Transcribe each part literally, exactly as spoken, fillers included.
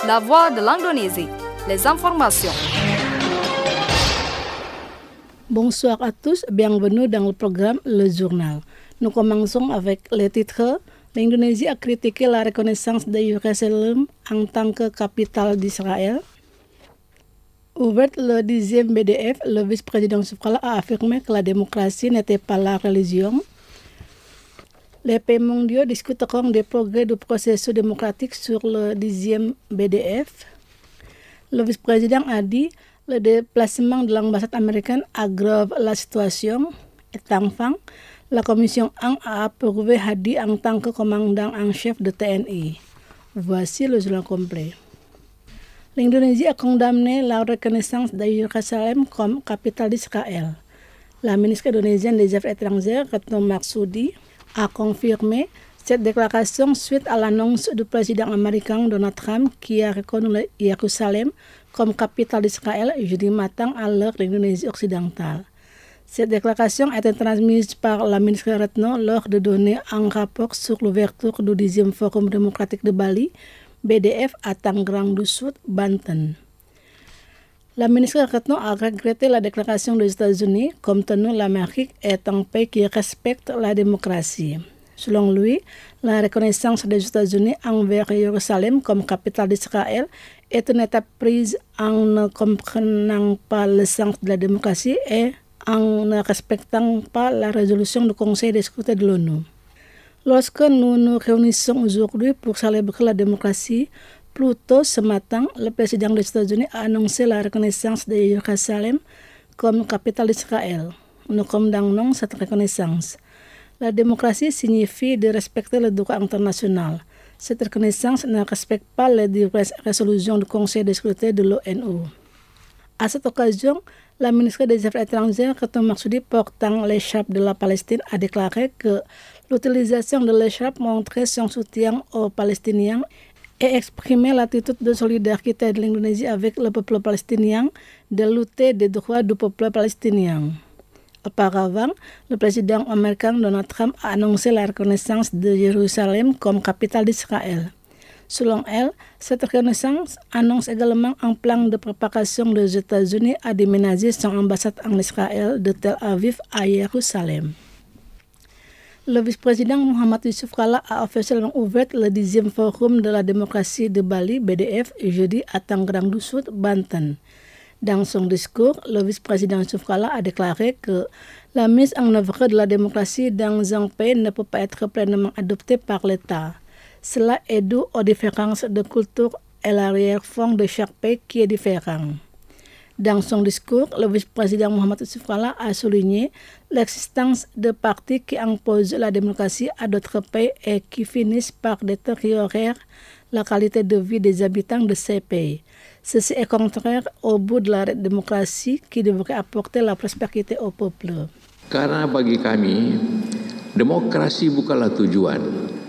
la voix de l'Indonésie, les informations. Bonsoir à tous, bienvenue dans le programme Le Journal. Nous commençons avec les titres. L'Indonésie a critiqué la reconnaissance de Jérusalem en tant que capitale d'Israël. Ouvert le dixième B D F, le vice-président Soufrala a affirmé que la démocratie n'était pas la religion. Les pays mondiaux discuteront des progrès du processus démocratique sur le dixième B D F. Le vice-président a dit que le déplacement de l'ambassade américaine aggrave la situation. Et enfin, la commission un a approuvé Hadi en tant que commandant en chef de T N I. Voici le journal complet. L'Indonésie a condamné la reconnaissance de Jérusalem comme capitale d'Israël. La ministre indonésienne des Affaires étrangères, Retno Marsudi, a confirmé cette déclaration suite à l'annonce du président américain Donald Trump qui a reconnu Jérusalem comme capitale d'Israël jeudi matin à l'heure de l'Indonésie occidentale. Cette déclaration a été transmise par la ministre Retno lors de donner un rapport sur l'ouverture du dixième Forum démocratique de Bali, B D F, à Tangerang du Sud, Banten. La ministre Retno a regretté la déclaration des États-Unis comme tenant l'Amérique est un pays qui respecte la démocratie. Selon lui, la reconnaissance des États-Unis envers Jérusalem comme capitale d'Israël est une étape prise en ne comprenant pas le sens de la démocratie et en ne respectant pas la résolution du Conseil de sécurité de l'ONU. Lorsque nous nous réunissons aujourd'hui pour célébrer la démocratie, plus tôt ce matin, le président des États-Unis a annoncé la reconnaissance de Jérusalem comme capitale d'Israël. Nous condamnons cette reconnaissance. La démocratie signifie de respecter le droit international. Cette reconnaissance ne respecte pas les diverses résolutions du Conseil de sécurité de l'ONU. À cette occasion, la ministre des Affaires étrangères, Retno Marsudi, portant l'écharpe de la Palestine, a déclaré que l'utilisation de l'écharpe montrait son soutien aux Palestiniens et exprimait l'attitude de solidarité de l'Indonésie avec le peuple palestinien de lutter des droits du peuple palestinien. Auparavant, le président américain Donald Trump a annoncé la reconnaissance de Jérusalem comme capitale d'Israël. Selon elle, cette reconnaissance annonce également un plan de préparation des États-Unis à déménager son ambassade en Israël de Tel Aviv à Jérusalem. Le vice-président Muhammad Yusuf Kala a officiellement ouvert le dixième Forum de la démocratie de Bali, B D F, jeudi à Tangerang du Sud, Banten. Dans son discours, le vice-président Yusuf Kala a déclaré que la mise en œuvre de la démocratie dans un pays ne peut pas être pleinement adoptée par l'État. Cela est dû aux différences de culture et l'arrière-fond de chaque pays qui est différent. Dans son discours, le vice-président Muhammad Yusuf Kala a souligné l'existence de partis qui imposent la démocratie à d'autres pays et qui finissent par détériorer la qualité de vie des habitants de ces pays. Ceci est contraire au but de la démocratie qui devrait apporter la prospérité au peuple. Karena bagi kami, demokrasi bukanlah tujuan.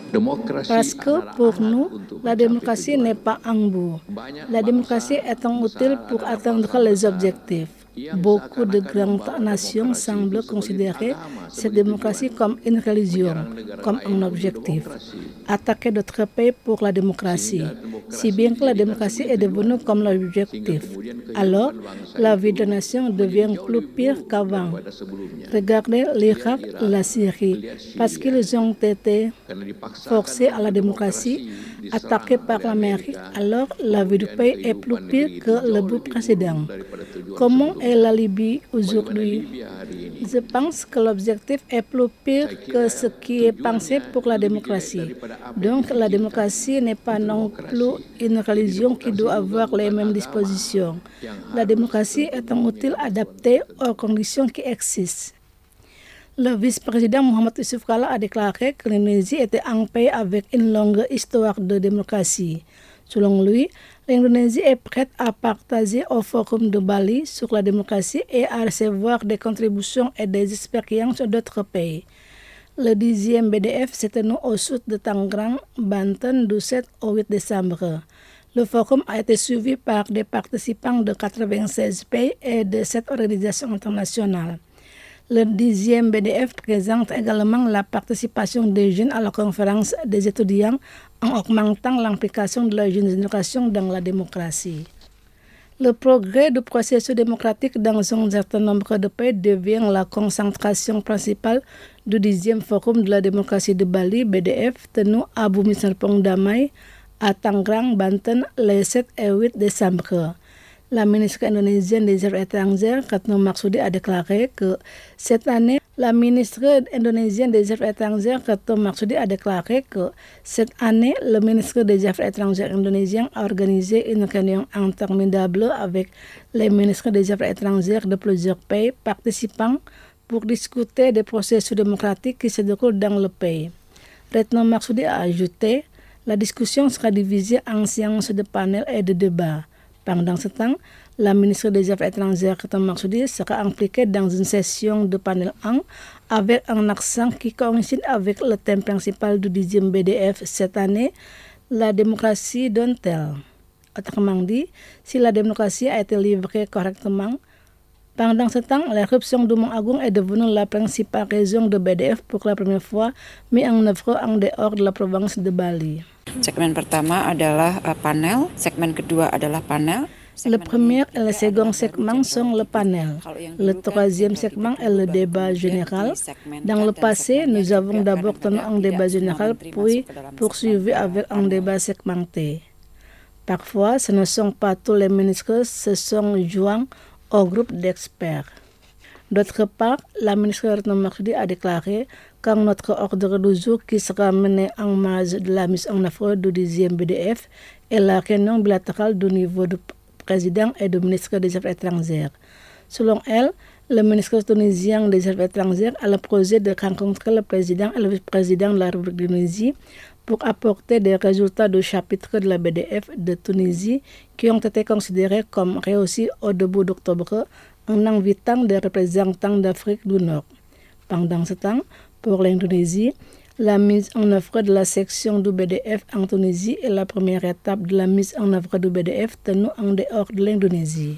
Parce que pour nous, la démocratie n'est pas un but. La démocratie est un outil pour atteindre les objectifs. Beaucoup de grandes nations semblent considérer cette démocratie comme une religion, comme un objectif. Attaquer d'autres pays pour la démocratie, si bien que la démocratie est devenue comme l'objectif. Alors, la vie des nations devient plus pire qu'avant. Regardez l'Irak, la Syrie, parce qu'ils ont été forcés à la démocratie, attaqués par l'Amérique, alors la vie du pays est plus pire que le but précédent. Comment est la Libye aujourd'hui? Je pense que l'objectif est plus pire que ce qui est pensé pour la démocratie. Donc la démocratie n'est pas non plus une religion qui doit avoir les mêmes dispositions. La démocratie est un outil adapté aux conditions qui existent. Le vice-président Muhammad Yusuf Kala a déclaré que l'Indonésie était un pays avec une longue histoire de démocratie. Selon lui, l'Indonésie est prête à partager au Forum de Bali sur la démocratie et à recevoir des contributions et des expériences d'autres pays. Le dixième B D F s'est tenu au sud de Tangerang, Banten, du sept au huit décembre. Le forum a été suivi par des participants de quatre-vingt-seize pays et de sept organisations internationales. Le dixième B D F présente également la participation des jeunes à la conférence des étudiants en augmentant l'implication de la jeune génération dans la démocratie. Le progrès du processus démocratique dans un certain nombre de pays devient la concentration principale du dixième Forum de la démocratie de Bali, B D F, tenu à Bumi Serpong Damai, à Tangerang, Banten, les sept et huit décembre. La ministre indonésienne des Affaires étrangères, Retno Marsudi, a déclaré que cette année, la ministre indonésienne des Affaires étrangères, Retno Marsudi, a déclaré que cette année, le ministre des Affaires étrangères indonésien a organisé une réunion interminable avec les ministres des Affaires étrangères de plusieurs pays participants pour discuter des processus démocratiques qui se déroulent dans le pays. Retno Marsudi a ajouté, la discussion sera divisée en séances de panel et de débat. Pendant ce temps, la ministre des Affaires étrangères, Retno Marsudi, sera impliquée dans une session de panel un avec un accent qui coïncide avec le thème principal du dixième B D F cette année, la démocratie donne-t-elle? Autrement dit, si la démocratie a été livrée correctement, pendant ce temps, l'éruption du Mont Agung est devenue la principale raison de B D F pour la première fois mis en œuvre en dehors de la province de Bali. Segmen pertama adalah uh, panel, segmen kedua adalah panel. Le premier et le second segment sont le panel. Le troisième segment est le débat général. Dans le passé, nous avons d'abord tenu un débat général, puis poursuivi avec un débat segmenté. Parfois, ce ne sont pas tous les ministres qui se sont joints au groupe d'experts. D'autre part, la ministre Retno Marsudi a déclaré qu'un notre ordre du jour qui sera mené en marge de la mise en œuvre du dixième B D F est la réunion bilatérale du niveau du président et du ministre des Affaires étrangères. Selon elle, le ministre tunisien des Affaires étrangères a le projet de rencontrer le président et le vice-président de la République de Tunisie pour apporter des résultats du chapitre de la B D F de Tunisie qui ont été considérés comme réussis au début d'octobre en invitant des représentants d'Afrique du Nord. Pendant ce temps, pour l'Indonésie, la mise en œuvre de la section du B D F en Tunisie est la première étape de la mise en œuvre du B D F tenue en dehors de l'Indonésie.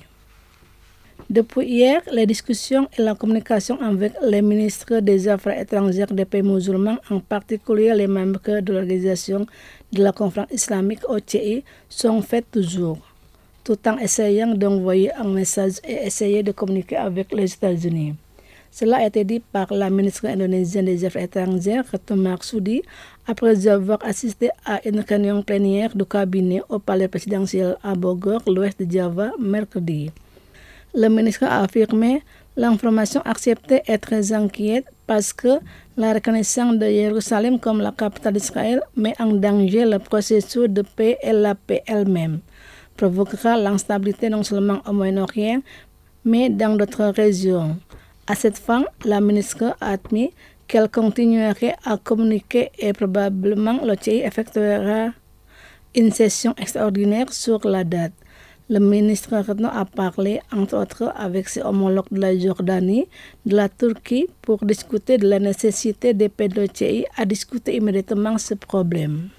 Depuis hier, les discussions et la communication avec les ministres des Affaires étrangères des pays musulmans, en particulier les membres de l'organisation de la conférence islamique O C I, sont faites toujours, tout en essayant d'envoyer un message et essayer de communiquer avec les États-Unis. Cela a été dit par la ministre indonésienne des Affaires étrangères, Retno Marsudi, après avoir assisté à une réunion plénière du cabinet au palais présidentiel à Bogor, l'ouest de Java, mercredi. Le ministre a affirmé l'information acceptée est très inquiète parce que la reconnaissance de Jérusalem comme la capitale d'Israël met en danger le processus de paix et la paix elle-même, provoquera l'instabilité non seulement au Moyen-Orient, mais dans d'autres régions. À cette fin, la ministre a admis qu'elle continuerait à communiquer et probablement le C I effectuera une session extraordinaire sur la date. Le ministre Retno a parlé, entre autres, avec ses homologues de la Jordanie, de la Turquie, pour discuter de la nécessité d'aider le C I à discuter immédiatement ce problème.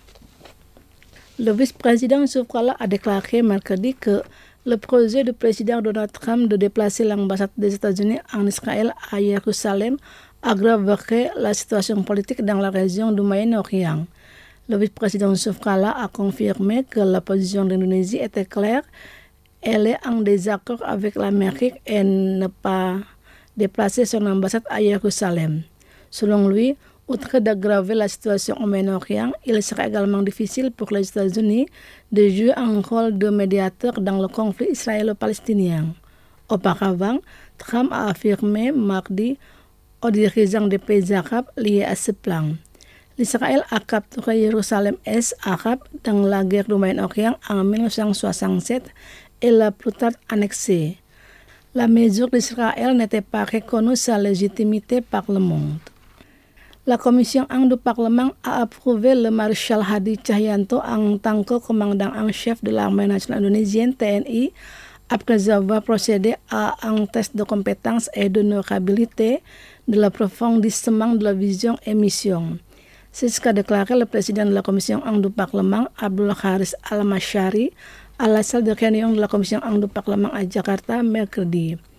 Le vice-président Yusuf Kala a déclaré mercredi que le projet du président Donald Trump de déplacer l'ambassade des États-Unis en Israël à Jérusalem aggraverait la situation politique dans la région du Moyen-Orient. Le vice-président Yusuf Kala a confirmé que la position de l'Indonésie était claire. Elle est en désaccord avec l'Amérique et ne pas déplacer son ambassade à Jérusalem. Selon lui, outre d'aggraver la situation au Moyen-Orient, il sera également difficile pour les États-Unis de jouer un rôle de médiateur dans le conflit israélo-palestinien. Auparavant, Trump a affirmé mardi aux dirigeants des pays arabes liés à ce plan. L'Israël a capturé Jérusalem-Est arabe dans la guerre du Moyen-Orient en dix-neuf cent soixante-sept et l'a plus tard annexée. La mesure d'Israël n'était pas reconnue sa légitimité par le monde. La commission un du Parlement a approuvé le maréchal Hadi Cahyanto en tant que commandant en chef de l'armée nationale indonésienne T N I après avoir procédé à un test de compétences et d'honorabilité de l'approfondissement de la vision et mission. C'est ce qu'a déclaré le président de la commission un du Parlement, Abdul Haris Al-Mashari, à la salle de réunion de la commission un du Parlement à Jakarta mercredi.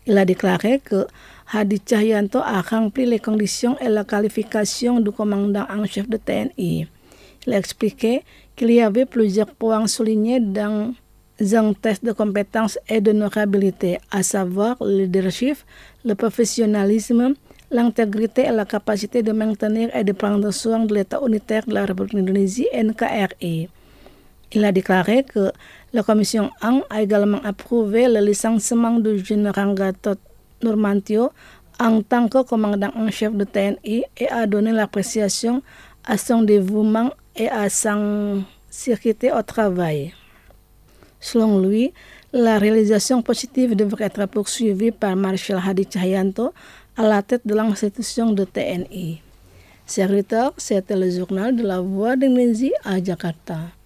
Il a déclaré que Hadi Cahyanto a rempli les conditions et la qualification du commandant en chef de T N I. Il a expliqué qu'il y avait plusieurs points soulignés dans un test de compétences et d'honorabilité, à savoir le leadership, le professionnalisme, l'intégrité et la capacité de maintenir et de prendre soin de l'État unitaire de la République d'Indonésie, N K R I. Il a déclaré que la commission un a également approuvé le licenciement du général Gatot Nurmantio en tant que commandant en chef de T N I et a donné l'appréciation à son dévouement et à son sécurité au travail. Selon lui, la réalisation positive devrait être poursuivie par Marshal Hadi Cahyanto à la tête de l'institution de T N I. Serviteur, c'était le journal de la Voix d'Indonésie à Jakarta.